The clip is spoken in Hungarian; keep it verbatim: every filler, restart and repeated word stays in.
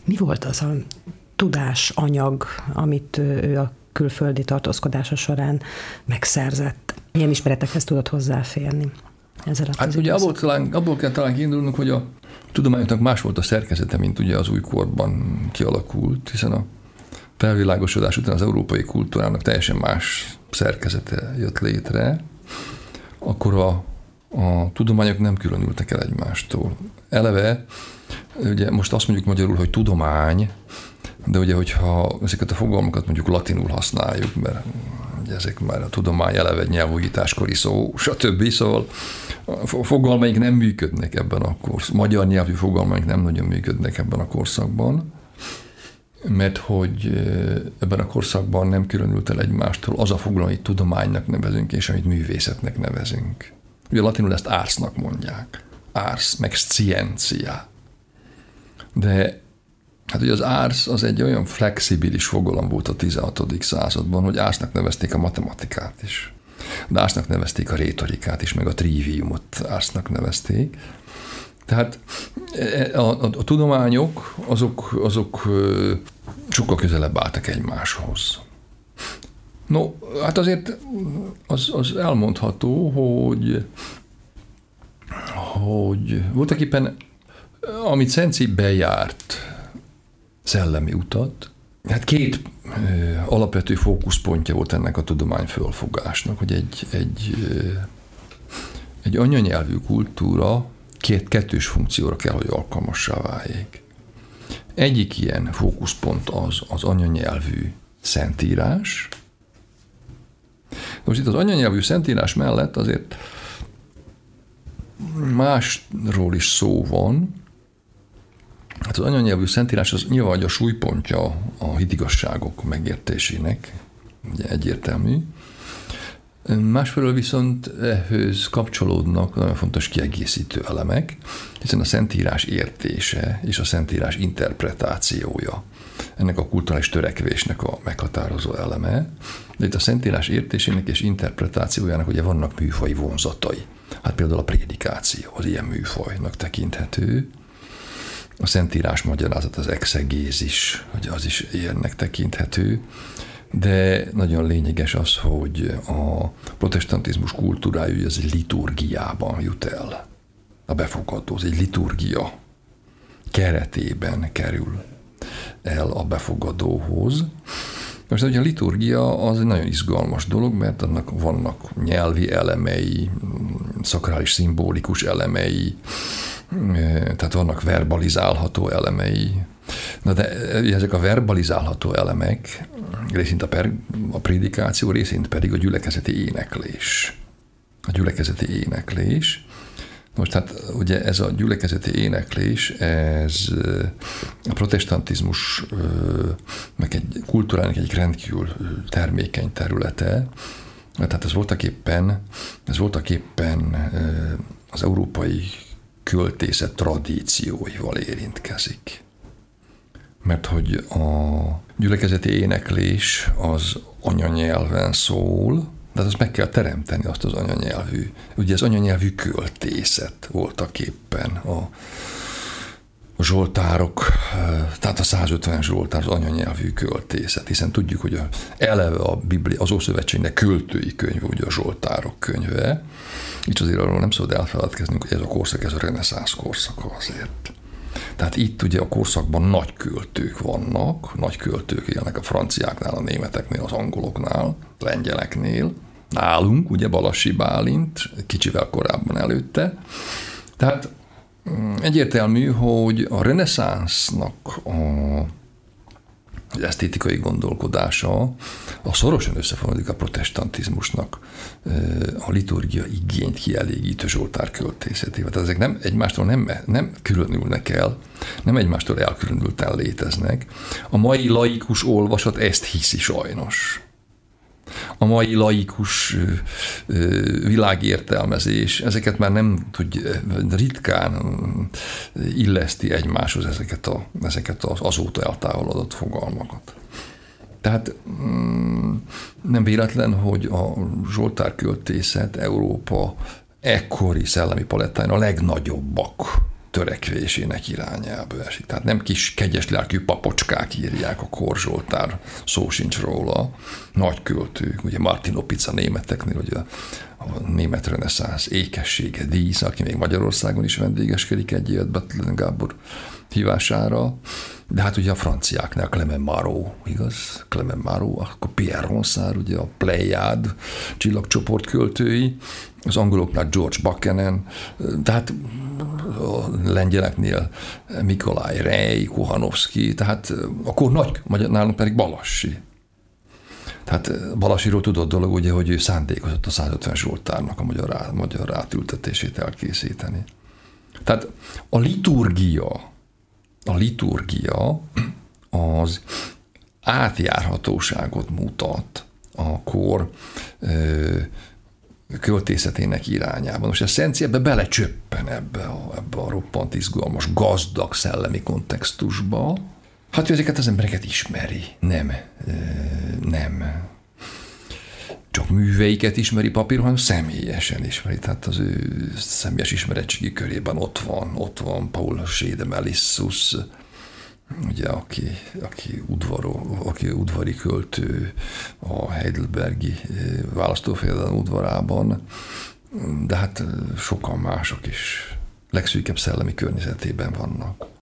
Mi volt az a tudásanyag, amit ő a külföldi tartózkodása során megszerzett? Milyen ismeretekhez tudott hozzáférni? Hát ugye abból, talán, abból kell talán kiindulnunk, hogy a tudományoknak más volt a szerkezete, mint ugye az újkorban kialakult, hiszen a felvilágosodás után az európai kultúrának teljesen más szerkezete jött létre, akkor a, a tudományok nem különültek el egymástól. Eleve, ugye most azt mondjuk magyarul, hogy tudomány, de ugye, hogyha ezeket a fogalmakat mondjuk latinul használjuk, mert ugye ezek már a tudomány eleve egy nyelvújításkori szó, stb. Szóval a fogalmaink nem működnek ebben a korszakban. Magyar nyelvű fogalmaink nem nagyon működnek ebben a korszakban, mert hogy ebben a korszakban nem különült el egymástól az a fogalom, amit tudománynak nevezünk, és amit művészetnek nevezünk. Ugye latinul ezt ársnak mondják. Ars, meg scientia. De hát ugye az ars az egy olyan flexibilis fogalom volt a tizenhatodik században, hogy ársnak nevezték a matematikát is. De ársnak nevezték a rétorikát is, meg a triviumot ársnak nevezték. Tehát a, a, a tudományok azok, azok sokkal közelebb álltak egymáshoz. No, hát azért az, az elmondható, hogy, hogy voltak éppen, amit Szenci bejárt szellemi utat, hát két ö, alapvető fókuszpontja volt ennek a tudomány fölfogásnak, hogy egy, egy, ö, egy anyanyelvű kultúra két kettős funkcióra kell, hogy alkalmassá váljék. Egyik ilyen fókuszpont az az anyanyelvű szentírás. Most itt az anyanyelvű szentírás mellett azért másról is szó van. Hát az anyanyelvű szentírás az nyilván a súlypontja a hitigazságok megértésének, ugye egyértelmű. Másfelől viszont ehhez kapcsolódnak nagyon fontos kiegészítő elemek, hiszen a szentírás értése és a szentírás interpretációja ennek a kulturális törekvésnek a meghatározó eleme, de itt a szentírás értésének és interpretációjának ugye vannak műfaji vonzatai. Hát például a prédikáció az ilyen műfajnak tekinthető, a szentírás magyarázat, az exegézis, hogy az is ilyennek tekinthető, de nagyon lényeges az, hogy a protestantizmus kultúrája az egy liturgiában jut el. A befogadó, az egy liturgia keretében kerül el a befogadóhoz. Most ugye a liturgia az egy nagyon izgalmas dolog, mert annak vannak nyelvi elemei, szakrális szimbolikus elemei, tehát vannak verbalizálható elemei. Na de ezek a verbalizálható elemek részint a, per, a prédikáció, részint pedig a gyülekezeti éneklés. A gyülekezeti éneklés. Most hát ugye ez a gyülekezeti éneklés, ez a protestantizmus meg egy kultúrának egy rendkívül termékeny területe. Tehát ez voltak éppen, ez voltak éppen az európai költészet tradícióival érintkezik. Mert hogy a gyülekezeti éneklés az anyanyelven szól, de azt meg kell teremteni azt az anyanyelvű. Ugye az anyanyelvű költészet voltak éppen a, a zsoltárok, tehát a százötven zsoltár az anyanyelvű költészet, hiszen tudjuk, hogy a, eleve a Biblia, az Ószövetségnek költői könyve, ugye a zsoltárok könyve, és azért arról nem szabad elfeledkeznünk, hogy ez a korszak, ez a reneszánsz korszaka azért. Tehát itt ugye a korszakban nagy költők vannak, nagy költők élnek a franciáknál, a németeknél, az angoloknál, a lengyeleknél, nálunk, ugye Balassi Bálint, kicsivel korábban előtte. Tehát egyértelmű, hogy a reneszánsznak a az esztétikai gondolkodása a szorosan összefonódik a protestantizmusnak a liturgia igényt kielégítő zsoltár költészetével. Tehát ezek nem, egymástól nem, nem különülnek el, nem egymástól elkülönülten léteznek. A mai laikus olvasat ezt hiszi sajnos. A mai laikus világértelmezés, ezeket már nem tudja, ritkán illeszti egymáshoz ezeket, a, ezeket az azóta eltávolodott fogalmakat. Tehát nem véletlen, hogy a zsoltárköltészet Európa ekkori szellemi palettáján a legnagyobbak törekvésének irányába esik. Tehát nem kis kegyes lelkű papocskák írják, a Kór Zsoltár, szó sincs róla. Nagy költők, ugye Martin Opitz a németeknél, ugye a német reneszánsz ékessége dísz, aki még Magyarországon is vendégeskedik egy évet Bethlen Gábor hívására, de hát ugye a franciáknál Clement Marot, igaz? Clement Marot, akkor Pierre Ronsard, ugye a Pléiád csillagcsoport költői, az angoloknál George Buchanan, tehát a lengyeleknél Mikolaj Rej, Kohanovszki, tehát akkor nagy, nálunk pedig Balassi. Tehát Balasiról tudott dolog, ugye, hogy ő szándékozott a százötven Zsoltárnak a magyar, magyar átültetését elkészíteni. Tehát a liturgia, a liturgia az átjárhatóságot mutat a kor ö, költészetének irányában. Most a Szenci ebbe belecsöppen ebbe a, ebbe a roppant izgalmas, gazdag szellemi kontextusba. Hát ő ezeket az embereket ismeri. Nem, nem csak műveiket ismeri papíron, hanem személyesen ismeri. Tehát az ő személyes ismeretségi körében ott van, ott van Paul Schedemelissus, ugye, aki, aki, udvaro, aki udvari költő a Heidelbergi választófejedelem udvarában, de hát sokan mások is legszűkebb szellemi környezetében vannak.